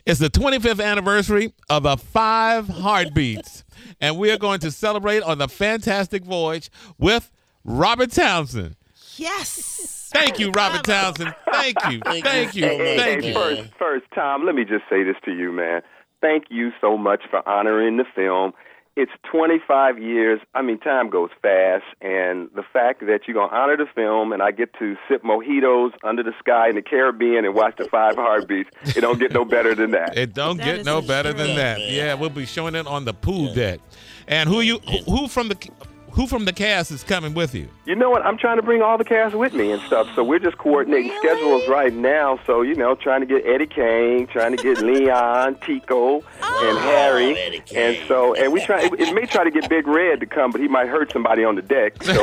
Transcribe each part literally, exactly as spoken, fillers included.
It's the twenty-fifth anniversary of the Five Heartbeats, and we are going to celebrate on the Fantastic Voyage with Robert Townsend. Yes. Thank you, Robert Townsend. Thank you. Thank Thank you you. so much, Thank man. you. First, first, Tom, let me just say this to you, man. Thank you so much for honoring the film. It's twenty-five years. I mean, time goes fast, and the fact that you're going to honor the film and I get to sip mojitos under the sky in the Caribbean and watch the Five Heartbeats, it don't get no better than that. It don't That get is no so better true. than that. Yeah, man. Yeah, we'll be showing it on the pool deck. And who you who, who from the who from the cast is coming with you? You know what? I'm trying to bring all the cast with me and stuff, so we're just coordinating Really? schedules right now. So, you know, trying to get Eddie Kane, trying to get Leon, Tico, and Harry. Eddie Kane. And so, and we try, it, it may try to get Big Red to come, but he might hurt somebody on the deck. So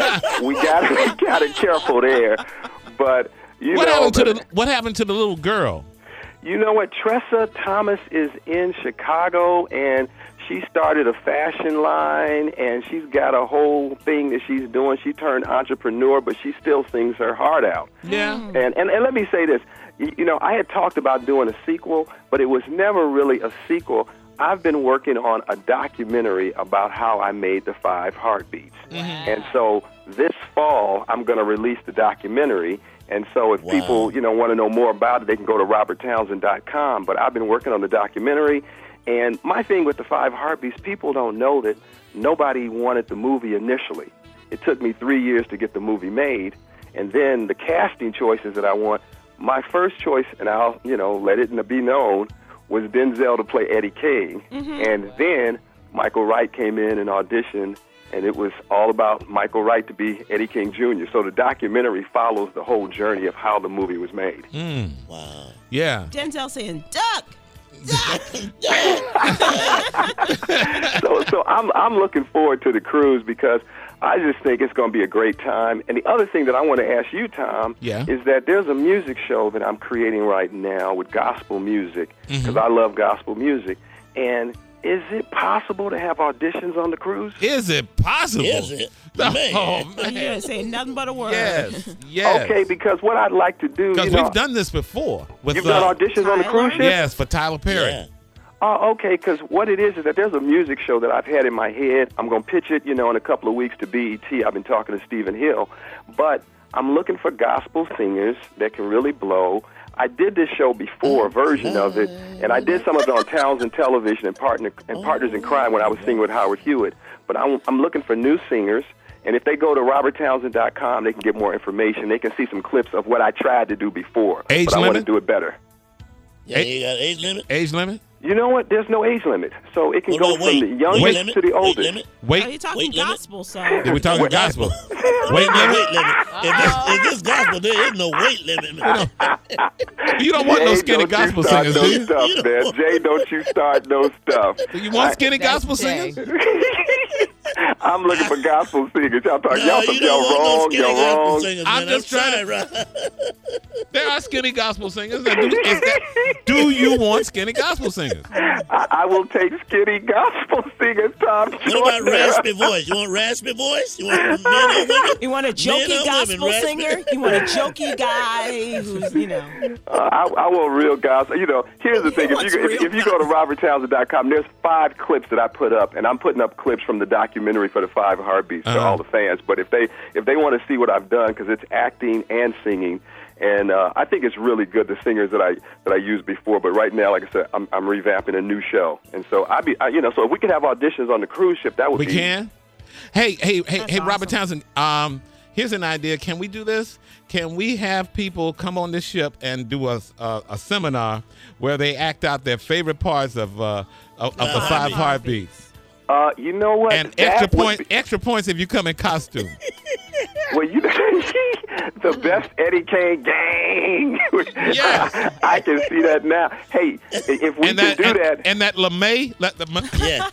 we got we got to be careful there. But, you What know, happened to but- the What happened to the little girl? you know what? Tressa Thomas is in Chicago, and she started a fashion line, and she's got a whole thing that she's doing. She turned entrepreneur, but she still sings her heart out. Yeah. And, and and let me say this. You, you know, I had talked about doing a sequel, but it was never really a sequel. I've been working on a documentary about how I made the Five Heartbeats. And so this fall, I'm going to release the documentary. And so if Wow. people, you know, want to know more about it, they can go to robert townsend dot com. But I've been working on the documentary. And my thing with the Five Heartbeats, people don't know that nobody wanted the movie initially. It took me three years to get the movie made. And then the casting choices that I want, my first choice, and I'll, you know, let it be known, was Denzel to play Eddie King. And then Michael Wright came in and auditioned, and it was all about Michael Wright to be Eddie King Junior So the documentary follows the whole journey of how the movie was made. Mm. Wow. Yeah. Denzel saying, duck. Duck. so so I'm I'm looking forward to the cruise because I just think it's going to be a great time. And the other thing that I want to ask you, Tom, Yeah. is that there's a music show that I'm creating right now with gospel music because I love gospel music. And is it possible to have auditions on the cruise? Is it possible? Is it? Oh, Man. You man. ain't saying nothing but a word. Yes. Yes. Okay, because what I'd like to do, Because you know, we've done this before. With, you've uh, done auditions on the Tyler? cruise ship? Yes, for Tyler Perry. Yeah. Oh, okay, because what it is is that there's a music show that I've had in my head. I'm going to pitch it, you know, in a couple of weeks to B E T. I've been talking to Stephen Hill. But I'm looking for gospel singers that can really blow. I did this show before, a version of it, and I did some of it on Townsend Television and, partner, and Partners in Crime when I was singing with Howard Hewitt. But I'm, I'm looking for new singers. And if they go to robert townsend dot com, they can get more information. They can see some clips of what I tried to do before. Age but I want to limit? do it better. Yeah, you got age limit? Age limit? You know what? There's no age limit. So it can What go about from weight? the Weight youngest limit? to the Weight oldest. limit? Are you Wait. talking Weight limit? gospel, sir? We're talking gospel. Wait, Wait no limit? weight limit. If this, if this gospel, there is no weight limit. Man. You don't want no Jay, skinny don't gospel you start singers, no do you? stuff, You man. don't- Jay, don't you start no stuff. Do you want skinny That's gospel Jay. singers? I'm looking for gospel singers. Y'all talking, No, y'all, you y'all don't want no wrong, skinny y'all gospel wrong. singers, I'm man. just trying sorry, to- Rob. There are skinny gospel singers. That do, is that, do you want skinny gospel singers? I, I will take skinny gospel singers, Tom. What about raspy voice? You want raspy voice? You want men or women? You want a Men jokey or women, gospel raspy? singer? You want a jokey guy who's, you know. Uh, I, I want real gospel. You know, here's the thing. If wants you, if, real if you go to robert townsend dot com, there's five clips that I put up, and I'm putting up clips from the documentary for the Five Heartbeats to Uh-huh. all the fans. But if they if they want to see what I've done, because it's acting and singing, and uh, I think it's really good, the singers that I that I used before. But right now, like I said, I'm, I'm revamping a new show, and so I be I, you know, so if we could have auditions on the cruise ship, that would We be can? Hey, hey, hey, That's hey, Robert awesome. Townsend. Um, here's an idea. Can we do this? Can we have people come on this ship and do a a, a seminar where they act out their favorite parts of uh, of, of the Uh, Five Heartbeats? Uh, you know what? And That extra would points, be- extra points if you come in costume. Well, you the best Eddie Kane gang. Yes. I can see that now. Hey, if we and can that, do and, that, and that LeMay, let the, Yeah.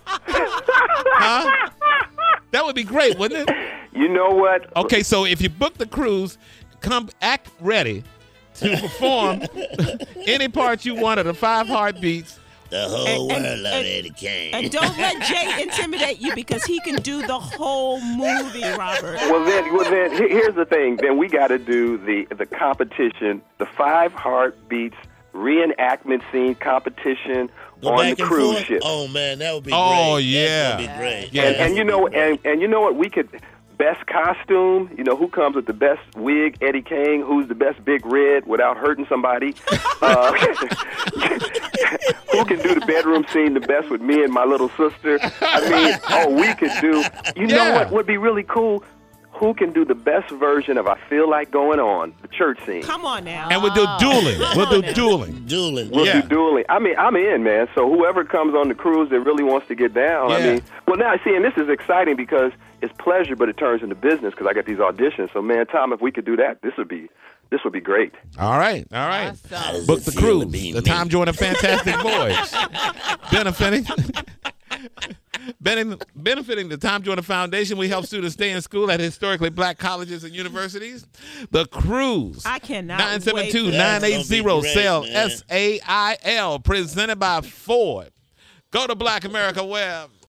huh? That would be great, wouldn't it? you know what? Okay, so if you book the cruise, come act ready to perform any part you want of the Five Heartbeats. The whole And- world and- love and- Eddie Kane. And don't let Jay intimidate you because he can do the whole movie, Robert. Well then, well then, he- here's the thing. Then we got to do the the competition, the Five Heartbeats reenactment scene competition Go on back the and cruise forth? ship. Oh, man, that would be Oh, great. yeah. That's going to be great. Yeah. and, and you know, and, and you know what? We could best costume. You know, who comes with the best wig? Eddie King. Who's the best big red without hurting somebody? Uh, who can do the bedroom scene the best with me and my little sister? I mean, oh, we could do. You know Yeah. what would be really cool? Who can do the best version of I Feel Like Going On, the church scene? Come on now. And we'll do dueling. We'll do dueling. Dueling. We'll Yeah. do dueling. I mean, I'm in, man. So whoever comes on the cruise that really wants to get down, I Yeah. mean, well, now, see, and this is exciting because it's pleasure, but it turns into business because I got these auditions. So, man, Tom, if we could do that, this would be this would be great. All right, all right. How does Book it the feel to cruise. be The me? Tom Joyner Fantastic Voyage. Benefiting. Benefiting, benefiting the Tom Joyner Foundation, we help students stay in school at historically black colleges and universities. The cruise. I cannot nine seven two, wait. nine eight That's zero, gonna be great, SAIL, man. S A I L, presented by Ford. Go to Black America Web.